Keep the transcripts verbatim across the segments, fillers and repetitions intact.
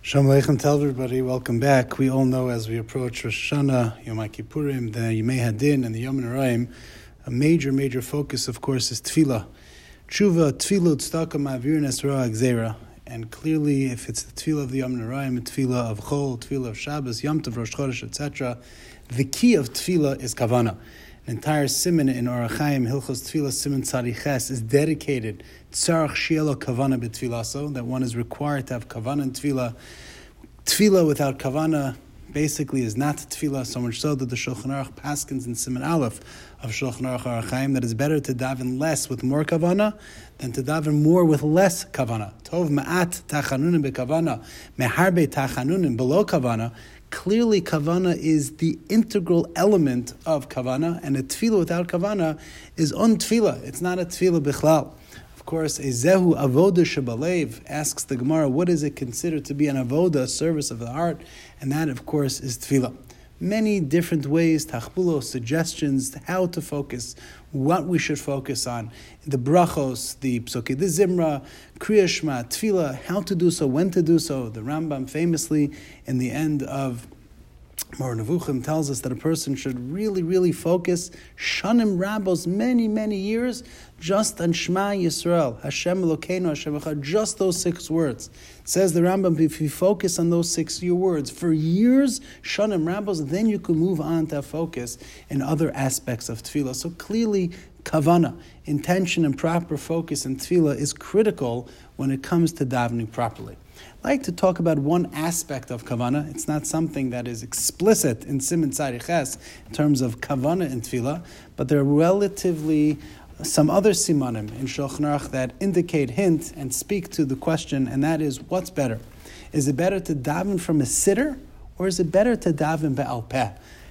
Shalom Aleichem, tell everybody, welcome back. We all know as we approach Rosh Hashanah, Yom Kippurim, the Yemei Hadin, and the Yom Noraim, a major, major focus, of course, is Tefillah. Tshuva, Tefillah, Tzedakah, Ma'avir, Nesra, Gzeira. And clearly, if it's the Tefillah of the Yom Noraim, Tefillah of Chol, Tefillah of Shabbos, Yom Tov, Rosh Chodesh, et cetera, the key of Tefillah is Kavanah. An entire siman in Orach Chaim, Hilchos Tefillah, Siman Tzadiches, is dedicated Tzarach Shielo Kavanah b'Tfilaso, that one is required to have Kavanah in Tefillah. Tefillah without Kavanah basically is not Tefillah, so much so that the Shulchan Aruch paskins in Siman Aleph of Shulchan Aruch Orach Chaim that it's better to daven less with more Kavanah than to daven more with less Kavanah. Tov ma'at tachanunim beKavanah, meharbe tachanunim below Kavanah. Clearly, Kavanah is the integral element of Kavanah, and a Tefillah without Kavanah is un Tefillah. It's not a Tefillah bichlal. Of course, a Zehu Avoda Shebalev asks the Gemara, what is it considered to be an Avoda, a service of the heart? And that, of course, is Tefillah. Many different ways, tachbulos, suggestions, how to focus, what we should focus on. The brachos, the psukei de zimra, kriya shema, tefillah, how to do so, when to do so. The Rambam famously, in the end of Moreh Nevuchim, tells us that a person should really, really focus shanim rabos, many, many years, just on Shema Yisrael, Hashem Elokeinu, Hashem Echad, just those six words. It says the Rambam, if you focus on those six words for years, shanim rabos, then you can move on to focus in other aspects of tefillah. So clearly, kavanah, intention and proper focus in tefillah is critical when it comes to davening properly. I'd like to talk about one aspect of kavanah. It's not something that is explicit in Siman Tzadiches in terms of kavanah in tefillah, but there are relatively some other simanim in Shulchan Aruch that indicate, hint, and speak to the question, and that is, what's better? Is it better to daven from a sitter, or is it better to daven be'al peh?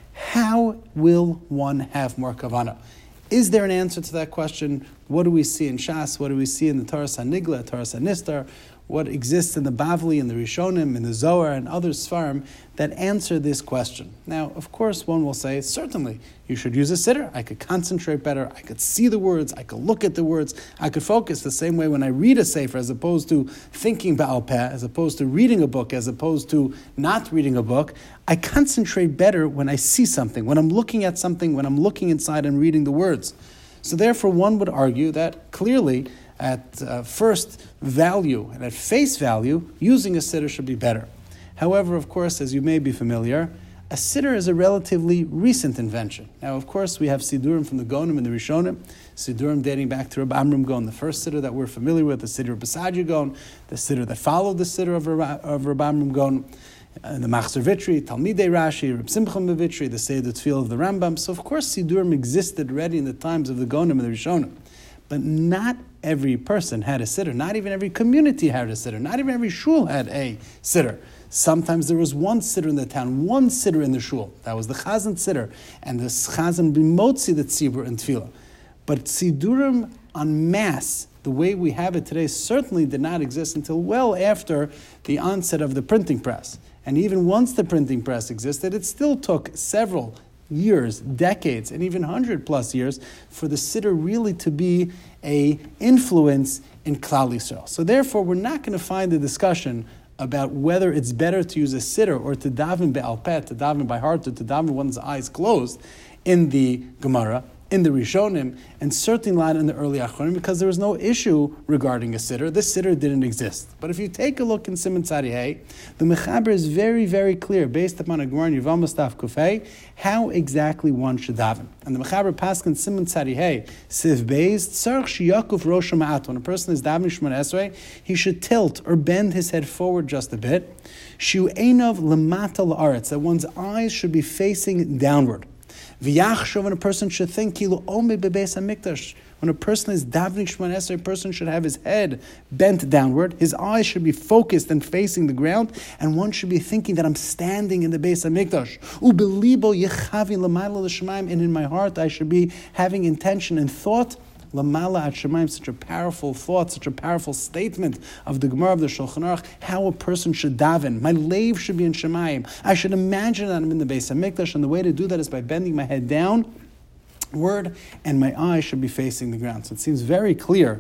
How will one have more kavanah? Is there an answer to that question? What do we see in Shas? What do we see in the Torah Sanigla, Torah Sanistar? What exists in the Bavli, in the Rishonim, in the Zohar, and other Sfarim that answer this question? Now, of course, one will say, certainly, you should use a sitter. I could concentrate better. I could see the words. I could look at the words. I could focus the same way when I read a sefer, as opposed to thinking ba'al peh, as opposed to reading a book, as opposed to not reading a book. I concentrate better when I see something, when I'm looking at something, when I'm looking inside and reading the words. So therefore, one would argue that clearly, at uh, first value and at face value, using a sitter should be better. However, of course, as you may be familiar, a sitter is a relatively recent invention. Now, of course, we have Sidurim from the Gonim and the Rishonim, Sidurim dating back to Rabbi Amram Gon, the first sitter that we're familiar with, the sitter of Basadia Gon, the sitter that followed the sitter of Rabbi, of Rabbi Amram Gon, uh, the Machzor Vitri, Talmidei Rashi, Reb Simcha Vitri, the Seder Tefillah of the Rambam. So, of course, Sidurim existed already in the times of the Gonim and the Rishonim. But not every person had a sitter. Not even every community had a sitter. Not even every shul had a sitter. Sometimes there was one sitter in the town, one sitter in the shul. That was the chazan sitter. And the chazan b'motzi the tzibur in tefillah. But sidurim en masse, the way we have it today, certainly did not exist until well after the onset of the printing press. And even once the printing press existed, it still took several years, decades, and even hundred plus years for the sitter really to be a influence in Klal Yisrael. So therefore, we're not going to find a discussion about whether it's better to use a sitter or to daven be'al peh, to daven by heart, or to daven with one's eyes closed in the Gemara, in the Rishonim, and certainly not in the early Achronim, because there was no issue regarding a sitter. This sitter didn't exist. But if you take a look in Siman Tzadihei, the Mechaber is very, very clear, based upon a Gemara in Yevamos Daf Kufay, how exactly one should daven. And the Mechaber paskin Siman Tzadihei, Siv Beis, Tzarch Shiyakuf Rosh Ma'at. When a person is davening Shemona Esrei, he should tilt or bend his head forward just a bit. Shiu Einov Lamata La'aretz, that one's eyes should be facing downward. V'yachshav, when a person should think, kilu omid bebeis hamikdash. When a person is davening Shemona Esrei, a person should have his head bent downward. His eyes should be focused and facing the ground, and one should be thinking that I'm standing in the Beis Hamikdash. Ubelibo yechavin l'mayla l'shamayim, and in my heart I should be having intention and thought. Lamala at Shemaim, such a powerful thought, such a powerful statement of the Gemara of the Shulchan Aruch, how a person should daven. My lave should be in Shemaim. I should imagine that I'm in the Beis Hamikdash, and the way to do that is by bending my head downward, and my eyes should be facing the ground. So it seems very clear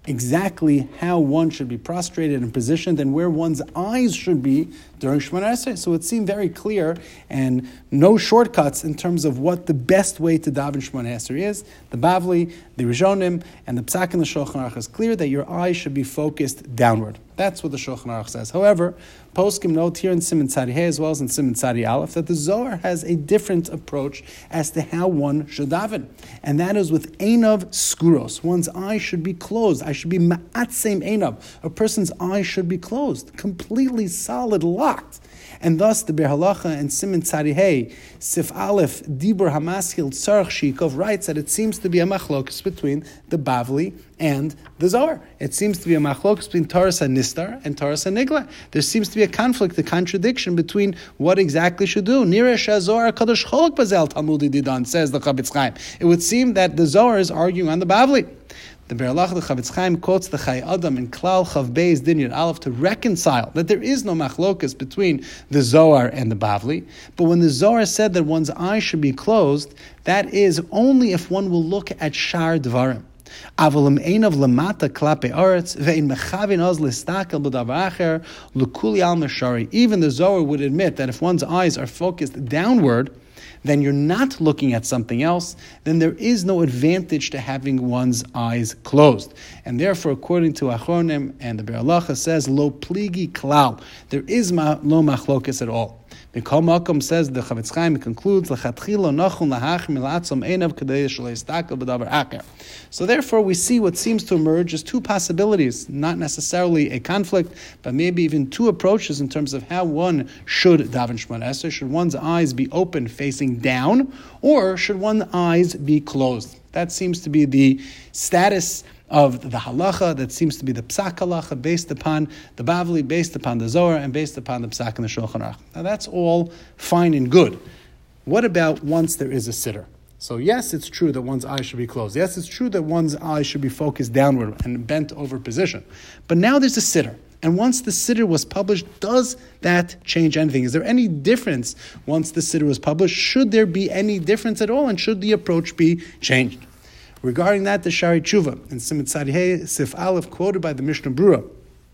exactly how one should be prostrated and positioned and where one's eyes should be during Shemona Esrei. So it seemed very clear and no shortcuts in terms of what the best way to daven Shemona Esrei is. The Bavli, the Rishonim, and the Psak in the Shulchan Aruch is clear that your eyes should be focused downward. That's what the Shulchan Aruch says. However, Poskim note here in Siman Tzadi Hey as well as in Siman Tzadi Aleph that the Zohar has a different approach as to how one should daven. And that is with Einav Skuros. One's eyes should be closed. I should be Ma'atzem Einav. A person's eyes should be closed, completely solid, locked. And thus the Be'er Halacha and Siman Tzadi Hey, Sif Aleph, Dibur Hamaskil Tzarech Shikov writes that it seems to be a machlokus between the Bavli and the Zohar. It seems to be a machlokus between Taras HaNistar and Taras HaNigla. There seems to be a conflict, a contradiction between what exactly should do. Nira Shazor Kadosh Cholok Bazel Talmudi Didan, says the Chavetz Chaim. It would seem that the Zohar is arguing on the Bavli. The Be'er Halacha, the Chavetz Chaim, quotes the Chai Adam in Klal Chav Beis Din Yud Aleph to reconcile that there is no machlokas between the Zohar and the Bavli. But when the Zohar said that one's eyes should be closed, that is only if one will look at Shar Dvarim. Avalim einav lamata klape aretz ve'in mechavin oz listakel b'davar acher l'kuli al meshari. Even the Zohar would admit that if one's eyes are focused downward, then you're not looking at something else, then there is no advantage to having one's eyes closed. And therefore, according to Achronim and the Be'er Halacha says, lo pligi klal, there is ma, no machlokas at all. The Kol Makom says, the Chavetz Chaim concludes, L'chatchila nachun lahachim milatzom einav kadei shelo yistakel b'davar acher. So therefore, we see what seems to emerge as two possibilities, not necessarily a conflict, but maybe even two approaches in terms of how one should daven Shemona Esrei. Should one's eyes be open, facing down, or should one's eyes be closed? That seems to be the status of the halacha, that seems to be the psak halacha, based upon the Bavli, based upon the Zohar, and based upon the psak and the Shulchan Aruch. Now that's all fine and good. What about once there is a sitter? So yes, it's true that one's eyes should be closed. Yes, it's true that one's eyes should be focused downward and bent over position. But now there's a sitter. And once the sitter was published, does that change anything? Is there any difference once the sitter was published? Should there be any difference at all? And should the approach be changed? Regarding that, the Shari Tshuva in Siman Tzadi Hey, Sif Aleph, quoted by the Mishnah Berurah,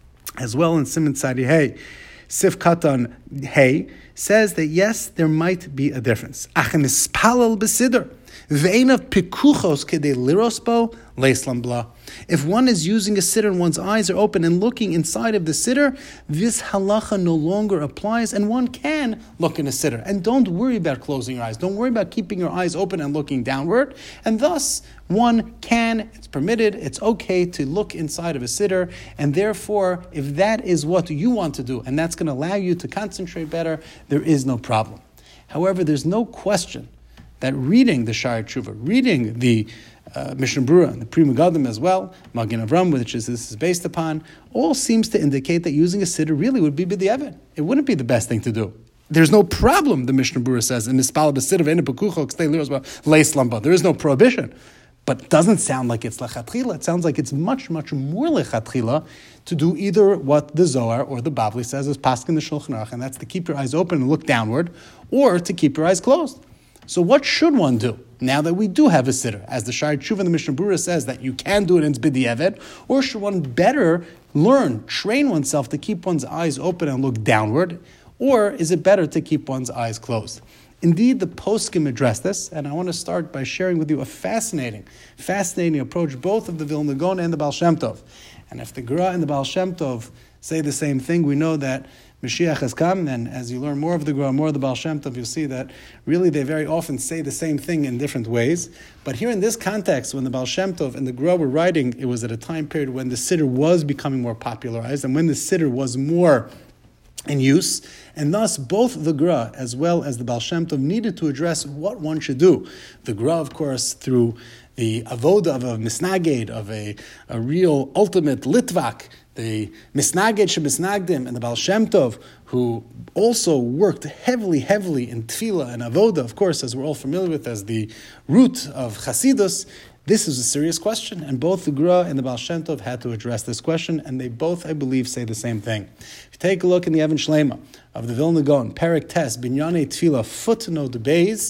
as well in Siman Tzadi Hey, Sif Katan Hey, says that yes, there might be a difference. Achem ispalel b'siddur, ve'einav pikuchos kedei liros bo leislam bla. If one is using a sitter and one's eyes are open and looking inside of the sitter, this halacha no longer applies, and one can look in a sitter. And don't worry about closing your eyes. Don't worry about keeping your eyes open and looking downward. And thus, one can, it's permitted, it's okay to look inside of a sitter, and therefore, if that is what you want to do, and that's going to allow you to concentrate better, there is no problem. However, there's no question that reading the Shari Tshuva, reading the uh, Mishnah Berurah and the Pri Megadim as well, Magen Avram, which is this is based upon, all seems to indicate that using a sitter really would be b'diavad. It wouldn't be the best thing to do. There's no problem, the Mishnah Berurah says, in Mispal b'sitter ve'ena b'kucho k'stei liros leis lamba. There is no prohibition. But it doesn't sound like it's lechatchila. It sounds like it's much, much more lechatchila to do either what the Zohar or the Bavli says is paskin the Shulchan Aruch, and that's to keep your eyes open and look downward, or to keep your eyes closed. So what should one do now that we do have a sitter? As the Shari Tshuva and the Mishnah Berurah says that you can do it in b'diavad, or should one better learn, train oneself to keep one's eyes open and look downward, or is it better to keep one's eyes closed? Indeed, the poskim address this, and I want to start by sharing with you a fascinating, fascinating approach, both of the Vilna Gaon and the Baal Shem Tov. And if the Gra and the Baal Shem Tov say the same thing, we know that Mashiach has come, and as you learn more of the Gra, more of the Baal Shem Tov, you'll see that really they very often say the same thing in different ways. But here in this context, when the Baal Shem Tov and the Gra were writing, it was at a time period when the siddur was becoming more popularized, and when the siddur was more in use, and thus both the Gra as well as the Baal Shem Tov needed to address what one should do. The Gra, of course, through the avoda of a misnaged, of a, a real ultimate litvak, the misnaged shemisnagdim, and the Baal Shem Tov, who also worked heavily, heavily in tefillah and avoda, of course, as we're all familiar with as the root of Chasidus. This is a serious question, and both the Gra and the Baal Shem Tov had to address this question, and they both, I believe, say the same thing. If you take a look in the Even Shlema of the Vilna Gaon, Perek Tes, Binyanei Tefillah, footnote Beis,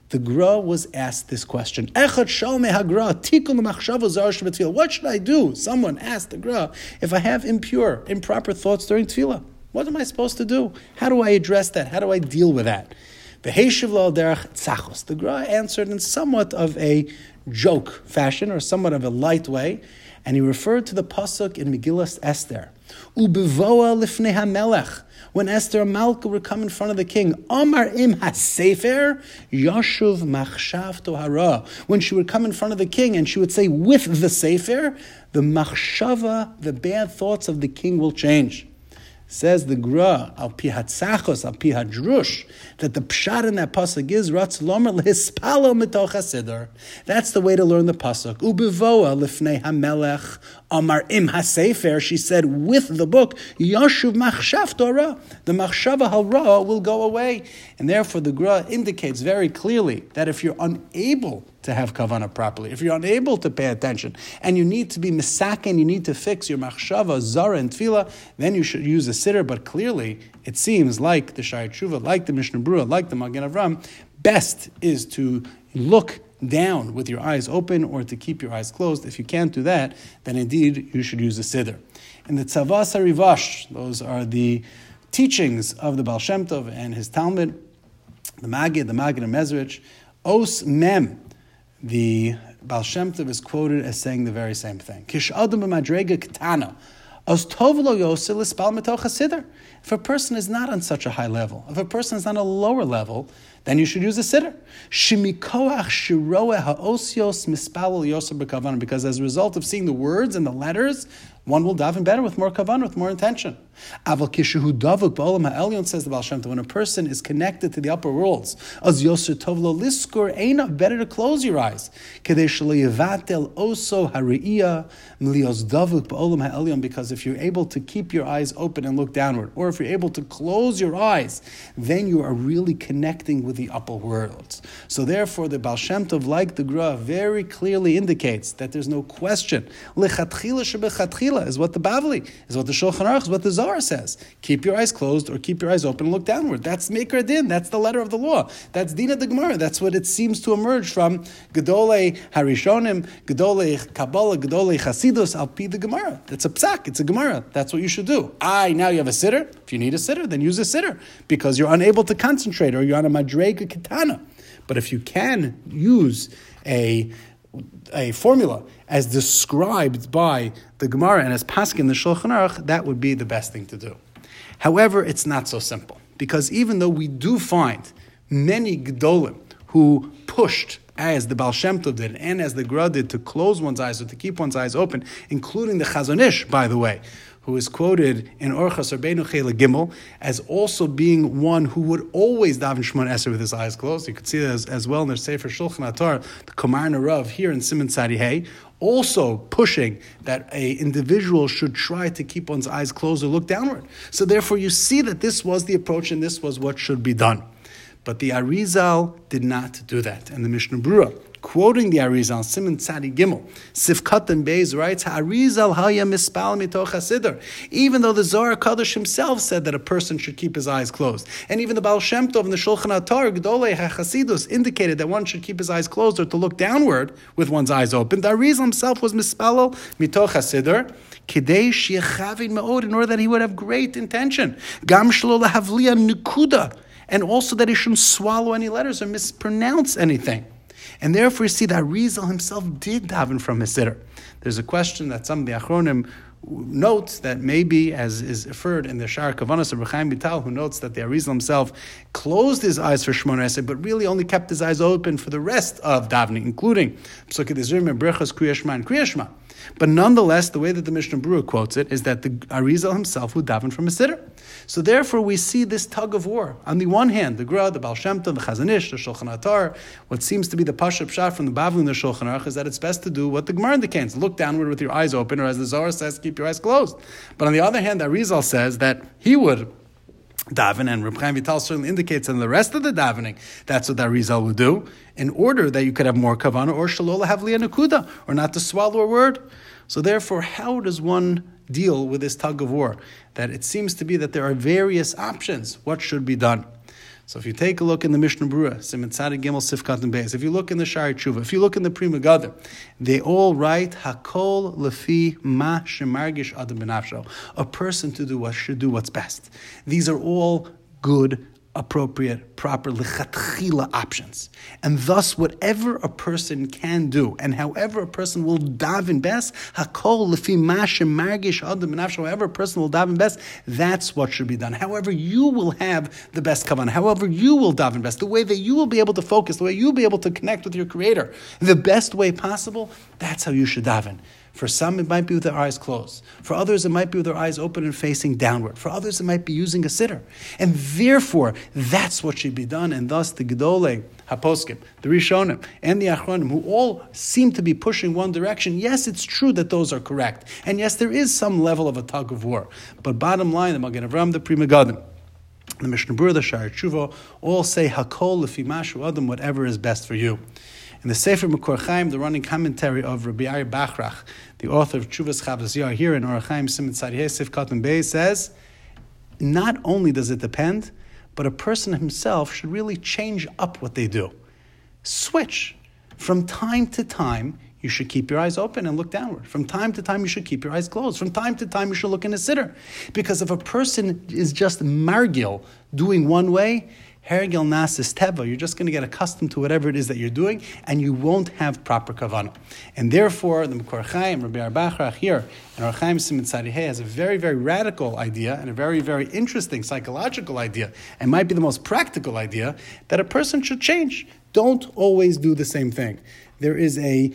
The Gra was asked this question. What should I do? Someone asked the Gra, if I have impure, improper thoughts during tefillah, what am I supposed to do? How do I address that? How do I deal with that? The Gra answered in somewhat of a joke fashion, or somewhat of a light way, and he referred to the pasuk in Megillah Esther. Ubevoa lifnei hamelech. When Esther Malka would come in front of the king, Amar im hasefer yashuv machshav tohara. When she would come in front of the king and she would say, with the sefer, the machshava, the bad thoughts of the king will change. Says the Gra, al pi hatzachos, al pi hadrush, that the pshat in that pasuk is ratz lomer lehispalo mitoch hasidor. That's the way to learn the pasuk. Ubevoa lifnei hamelech amar im hasefer. She said, with the book, yashuv machshav Torah, the machshava hara will go away, and therefore the Gra indicates very clearly that if you're unable to have kavanah properly, if you're unable to pay attention, and you need to be misaken, you need to fix your machshava, zara, and tefillah, then you should use a siddur. But clearly, it seems like the Sha'ar Tshuva, like the Mishnah Berurah, like the Magen Avram, best is to look down with your eyes open or to keep your eyes closed. If you can't do that, then indeed you should use a siddur. In the Tzavas HaRivash, those are the teachings of the Baal Shem Tov and his Talmud, the Magid, the Magid and Mezrich, Os Mem, the Baal Shem Tov is quoted as saying the very same thing. Kish adam b'madrega ketana, os tov lo yosel ispal mitoch hasiddur. If a person is not on such a high level, if a person is on a lower level, then you should use a siddur. Shemikoach shiroeh haosios mispal yosel b'kavanah, because as a result of seeing the words and the letters, one will daven better with more kavanah, with more intention. Aval kishehu davuk ba'olam ha'elyon, says the Baal Shem Tov, when a person is connected to the upper worlds, az yoser tov lo liskur einav, better to close your eyes. Kedei shelo yevatel oso ha're'iyah mlios davuk ba'olam ha'elyon, because if you're able to keep your eyes open and look downward, or if you're able to close your eyes, then you are really connecting with the upper worlds. So therefore, the Baal Shem Tov, like the Gra, very clearly indicates that there's no question. Lechatchila shebechatchila is what the Bavli, is what the Shulchan Aruch, is what the Zohar says. Keep your eyes closed or keep your eyes open and look downward. That's Meikar Din. That's the letter of the law. That's Dina de Gemara. That's what it seems to emerge from Gedolei Harishonim, Gedolei Kabbalah, Gedolei Chasidus, al pi the Gemara. That's a psak. It's a Gemara. That's what you should do. I now you have a siddur. If you need a siddur, then use a siddur because you're unable to concentrate or you're on a madrega katana. But if you can use a a formula as described by the Gemara and as paskin the Shulchan Aruch, that would be the best thing to do. However, it's not so simple, because even though we do find many Gedolim who pushed, as the Baal Shem Tov did and as the Gra did, to close one's eyes or to keep one's eyes open, including the Chazon Ish, by the way, who is quoted in Orchos Rabbeinu Chela Gimel as also being one who would always daven Shemona Esrei with his eyes closed. You could see that as, as well in their Sefer Shulchan Atar, the Komar Narav here in Siman Tzadi Hey, also pushing that a individual should try to keep one's eyes closed or look downward. So therefore you see that this was the approach and this was what should be done. But the Arizal did not do that. And the Mishnah Berurah, quoting the Arizal, Siman Tzadi Gimel, Sifkat and Beis writes, Arizal haya mispal mitoch hasiddur. Even though the Zohar Kadosh himself said that a person should keep his eyes closed, and even the Baal Shem Tov and the Shulchan Atar, Gedolei HaChasidus, indicated that one should keep his eyes closed or to look downward with one's eyes open, the Arizal himself was mispalel mitoch hasiddur, Kidei sheyachavin me'od, in order that he would have great intention. Gam shelo lahavliya nukuda, and also that he shouldn't swallow any letters or mispronounce anything. And therefore, you see that Arizal himself did daven from his siddur. There's a question that some of the Achronim note that maybe, as is referred in the Sha'ar Kavanos of Reb Chaim Vital, who notes that the Arizal himself closed his eyes for Shemona Esrei, but really only kept his eyes open for the rest of davening, including Psukei D'Zrim and Brechos Kriya Shema and Kriya Shema. But nonetheless, the way that the Mishnah Berurah quotes it is that the Arizal himself would daven from a siddur. So therefore, we see this tug of war. On the one hand, the Gra, the Baal Shem Tov, the Chazon Ish, the Shulchan Atar, what seems to be the Pashup Pshat from the Bavli and the Shulchan Aruch is that it's best to do what the Gemara indicates: look downward with your eyes open, or as the Zohar says, keep your eyes closed. But on the other hand, the Arizal says that he would daven, and Reb Chaim Vital certainly indicates in the rest of the davening that's what the Arizal would do, in order that you could have more kavanah, or shelo lahavliya nukuda, or not to swallow a word. So therefore, how does one deal with this tug of war? That it seems to be that there are various options. What should be done? So if you take a look in the Mishnah Berurah, Siman Tzadik Gimel Sifkat and Beis, if you look in the Shari Tshuva, if you look in the Pri Megadim, they all write Hakol Lefi Ma Shemargish Adam Benafsho. A person to do what should do what's best. These are all good, appropriate, proper lichatchila options. And thus, whatever a person can do, and however a person will daven best, hakol lefi ma shemargish adam b'nafsho, however a person will daven best, that's what should be done. However you will have the best kavanah, however you will daven best, the way that you will be able to focus, the way you'll be able to connect with your Creator, the best way possible, that's how you should daven. For some, it might be with their eyes closed. For others, it might be with their eyes open and facing downward. For others, it might be using a sitter. And therefore, that's what should be done. And thus, the Gedolei HaPoskim, the Rishonim, and the Achronim, who all seem to be pushing one direction, yes, it's true that those are correct. And yes, there is some level of a tug of war. But bottom line, the Magen Avraham, the Pri Megadim, the Mishnah Berurah, the Shari Tshuva, all say, Hakol lefi mashu adam, whatever is best for you. In the Sefer Mekor Chaim, the running commentary of Rabbi Ari Bachrach, the author of Tshuvas Chavos Yair, here in Or Chaim Siman Tzadiyeh Sifkat and Beis, says, not only does it depend, but a person himself should really change up what they do. Switch. From time to time, you should keep your eyes open and look downward. From time to time, you should keep your eyes closed. From time to time, you should look in a sitter. Because if a person is just margil, doing one way, Hergel Nasis Teva, you're just going to get accustomed to whatever it is that you're doing, and you won't have proper kavanah. And therefore, the Mekor Chaim, Rabbi Ari Bachrach here, and Or Chaim Siman Tzadiyeh has a very, very radical idea and a very, very interesting psychological idea, and might be the most practical idea, that a person should change. Don't always do the same thing. There is a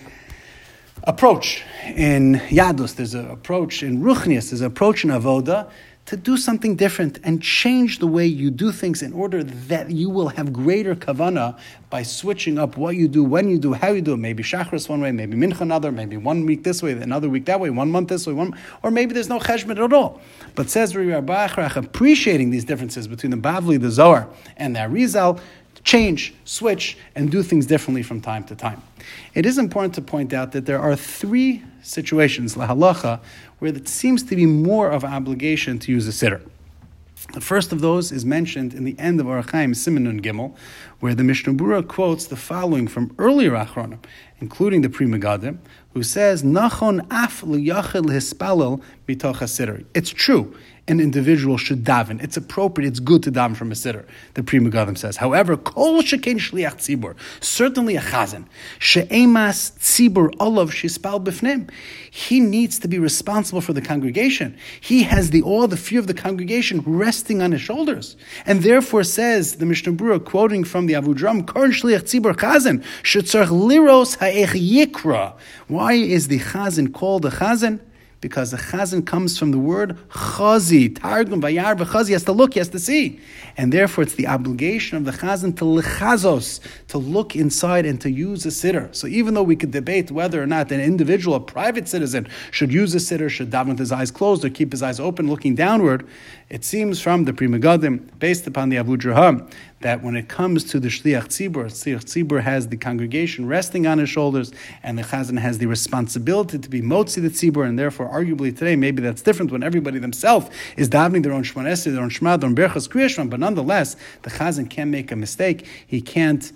approach in Yadus, there's an approach in Ruchnius, there's an approach in Avoda, to do something different and change the way you do things in order that you will have greater kavanah by switching up what you do, when you do, how you do it. Maybe Shachris one way, maybe Mincha another, maybe one week this way, another week that way, one month this way, one, or maybe there's no cheshbon at all. But says Rabbi Bachrach, appreciating these differences between the Bavli, the Zohar, and the Arizal, change, switch, and do things differently from time to time. It is important to point out that there are three situations, la halacha, where it seems to be more of an obligation to use a sitter. The first of those is mentioned in the end of Or Chaim Siman Nun Gimel, where the Mishnah Berurah quotes the following from earlier Achronim, including the Pri Megadim, who says, Nachon af liyachid hispalel mitoch hasitter. It's true, an individual should daven. It's appropriate, it's good to daven from a sitter, the Pri Megadim says. However, kol shekein shliach tzibur, certainly a chazan, she'emas tzibur olav shispal b'fnim, he needs to be responsible for the congregation. He has the awe, the fear of the congregation resting on his shoulders. And therefore says the Mishnah Berurah, quoting from the Avudram, Korn shliach tzibur chazan, shetzarch liros ha'ech yikra. Why is the chazan called a chazan? Because the chazan comes from the word chazi, targum, vayar, v'chazi, he has to look, he has to see. And therefore it's the obligation of the chazan to lechazos, to look inside and to use a sitter. So even though we could debate whether or not an individual, a private citizen, should use a sitter, should daven with his eyes closed or keep his eyes open looking downward, it seems from the Pri Megadim, based upon the Avudraham, that when it comes to the Shliach Tzibur, Shliach Tzibur has the congregation resting on his shoulders, and the Chazan has the responsibility to be Motzi the Tzibur, and therefore, arguably today, maybe that's different when everybody themselves is davening their own Shemona Esrei, their own Shema, their own Berachos Kriya Shema, but nonetheless, the Chazan can't make a mistake. He can't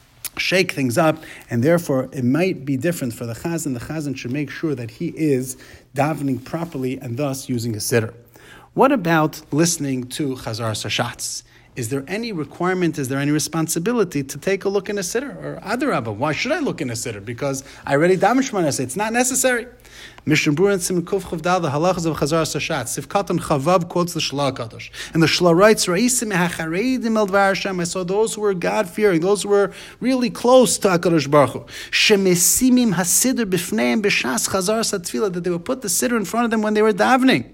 shake things up, and therefore it might be different for the Chazan. The Chazan should make sure that he is davening properly and thus using a sitter. What about listening to Chazar Sashatz? Is there any requirement, is there any responsibility to take a look in a sitter? Or Adarabah, why should I look in a sitter? Because I already daven Shemona Esrei. It's not necessary. Mishnah Berurah and Siman Kuf Chav Dal, the halachas of Chazar Sashatz. Sifkat Chavav quotes the Shla Kadosh. And the Shla writes, Ra'isim hachareidim el dvar Hashem. I saw those who were God-fearing, those who were really close to HaKadosh Baruch Hu. Shemesimim hasider b'fneim b'shas Chazar Satfila, that they would put the sitter in front of them when they were davening.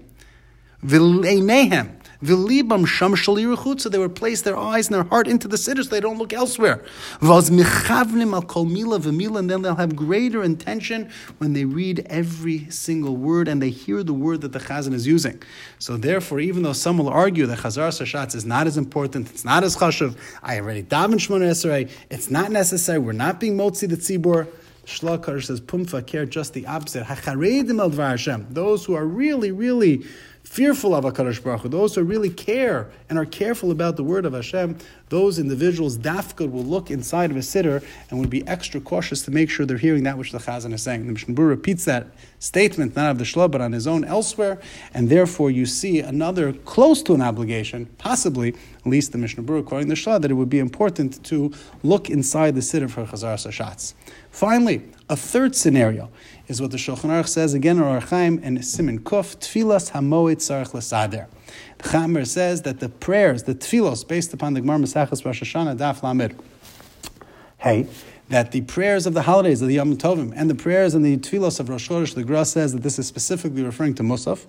V'leinehem. V'libam sham shal yiruchut, so they would place their eyes and their heart into the sitter so they don't look elsewhere. V'az mechavnim al kol mila v'mila, and then they'll have greater intention when they read every single word and they hear the word that the chazan is using. So therefore, even though some will argue that Chazar Sashatz is not as important, it's not as chashuv, I already daven Shemona Esrei, it's not necessary, we're not being motzi the tzibur, Shla Kadosh says, Pum Fakir, just the opposite. Hachareidim al dvar Hashem. Those who are really, really fearful of HaKadosh Baruch Hu, those who really care and are careful about the word of Hashem, those individuals, dafka, will look inside of a siddur and would be extra cautious to make sure they're hearing that which the Chazan is saying. The Mishnah Berurah repeats that statement, not of the Shloh, but on his own elsewhere, and therefore you see another close to an obligation, possibly, at least the Mishnah Berurah quoting the Shloh, that it would be important to look inside the siddur for Chazaras HaShatz. Finally, a third scenario is what the Shulchan Aruch says again in Or Chaim and Siman Kuf, Tfilas Hamoed Tzarech L'Sader. The Chamer says that the prayers, the tfilos, based upon the Gemara Maseches Rosh Hashanah Daf Lamed, hey, that the prayers of the holidays of the Yom Tovim and the prayers and the tfilos of Rosh Chodesh, the Gra says that this is specifically referring to Musaf.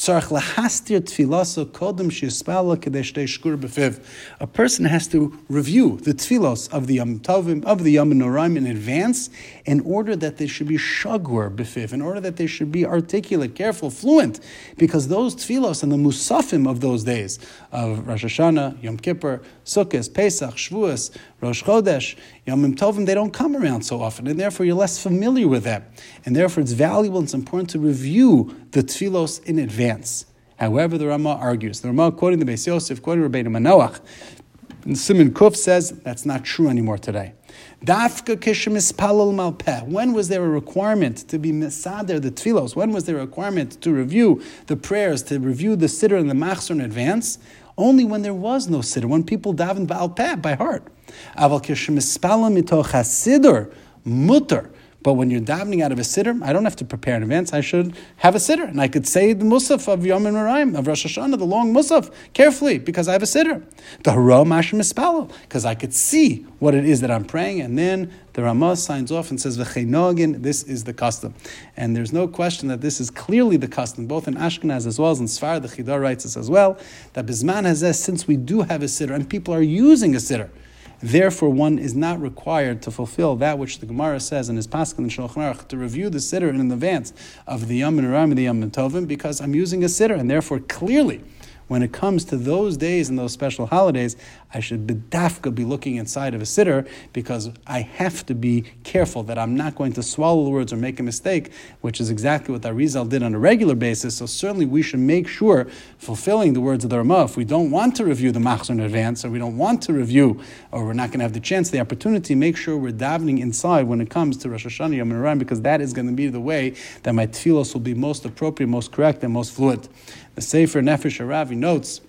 A person has to review the tfilos of the Yom Tovim, of the Yom Noraim in advance, in order that they should be shagur b'fiv, in order that they should be articulate, careful, fluent, because those tfilos and the musafim of those days of Rosh Hashanah, Yom Kippur, Sukkot, Pesach, Shavuos, Rosh Chodesh, Yom Tovim, they don't come around so often, and therefore you're less familiar with them. And therefore it's valuable and it's important to review the tfilos in advance. However, the Rama argues. The Rama, quoting the Beis Yosef, quoting Rabbeinu Manoach, and Siman Kuf says that's not true anymore today. Dafka kishemispalal malpeh. When was there a requirement to be mesader the tfilos? When was there a requirement to review the prayers, to review the siddur and the machzor in advance? Only when there was no siddur, when people daven ba'al peh, by heart. Aval kishemispalal mitoch hasiddur mutter. But when you're davening out of a siddur, I don't have to prepare in advance. I should have a siddur, and I could say the musaf of Yom Noraim, of Rosh Hashanah, the long musaf, carefully, because I have a siddur. The hara mashim mispalal, because I could see what it is that I'm praying, and then the Ramah signs off and says, "V'cheinogin, this is the custom." And there's no question that this is clearly the custom, both in Ashkenaz as well as in Sfar. The Chidar writes this as well, that Bizman Hazeh, since we do have a siddur, and people are using a siddur, therefore, one is not required to fulfill that which the Gemara says in his Paskin and Shulchan Aruch, to review the siddur in advance of the Yom Noraim and the Yom Tovim, because I'm using a siddur, and therefore, clearly, when it comes to those days and those special holidays, I should bedafka be looking inside of a siddur, because I have to be careful that I'm not going to swallow the words or make a mistake, which is exactly what the Arizal did on a regular basis. So certainly we should make sure, fulfilling the words of the Ramah, if we don't want to review the machzor in advance, or we don't want to review, or we're not going to have the chance, the opportunity, make sure we're davening inside when it comes to Rosh Hashanah, Yom Noraim, because that is going to be the way that my tefillos will be most appropriate, most correct, and most fluent. The Sefer Nefesh Haravi notes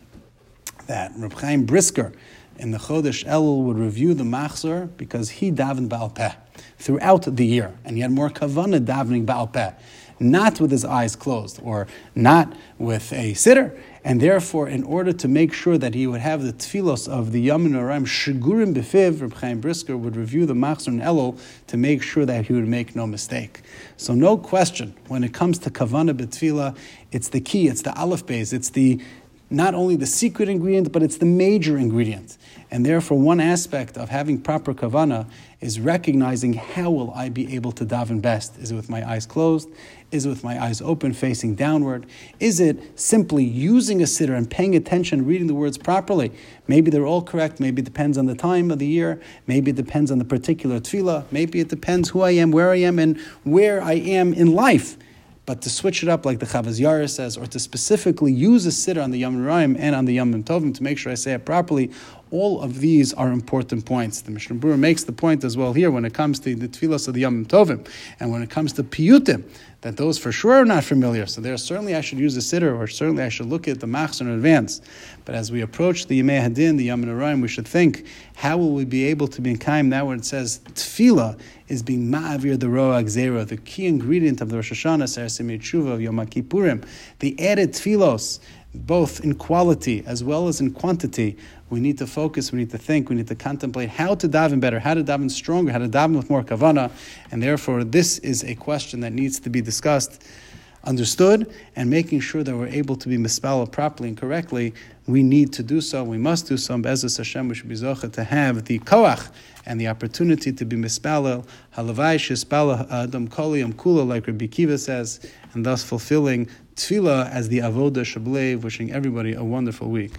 that Reb Chaim Brisker in the Chodesh Elul would review the machzor because he davened Ba'al Peh throughout the year, and he had more kavanah davening Ba'al Peh, not with his eyes closed or not with a siddur, and therefore, in order to make sure that he would have the tfilos of the Yom Noraim Shigurim B'fiv, Reb Chaim Brisker would review the machzor in Elul to make sure that he would make no mistake. So no question, when it comes to kavanah b'tfila, it's the key, it's the aleph beis, it's the not only the secret ingredient, but it's the major ingredient. And therefore, one aspect of having proper kavanah is recognizing, how will I be able to daven best? Is it with my eyes closed? Is it with my eyes open, facing downward? Is it simply using a siddur and paying attention, reading the words properly? Maybe they're all correct. Maybe it depends on the time of the year. Maybe it depends on the particular tefillah. Maybe it depends who I am, where I am, and where I am in life. But to switch it up, like the Chavaz Yair says, or to specifically use a siddur on the Yom Noraim and on the Yom Tovim to make sure I say it properly, all of these are important points. The Mishnah Berurah makes the point as well here when it comes to the tefillos of the Yom Tovim, and when it comes to piyutim, that those for sure are not familiar. So there, certainly I should use a siddur, or certainly I should look at the machzor in advance. But as we approach the Yemei Hadin, the Yom Noraim, we should think, how will we be able to be in kaim now when it says tefillah is being ma'avir the roa gzera, the key ingredient of the Rosh Hashanah, Ser Simei Tshuva, of Yom Kippurim, the added tefillos, both in quality as well as in quantity. We need to focus, we need to think, we need to contemplate how to daven better, how to daven stronger, how to daven with more kavanah, and therefore this is a question that needs to be discussed, understood, and making sure that we're able to be mispalel properly and correctly. We need to do so, we must do so, and Be'ezus Hashem, we should be zocheh to have the koach and the opportunity to be mispalel, halavai shispalel adam kol yom kula, like Rabbi Kiva says, and thus fulfilling tefillah as the avodah shablev, wishing everybody a wonderful week.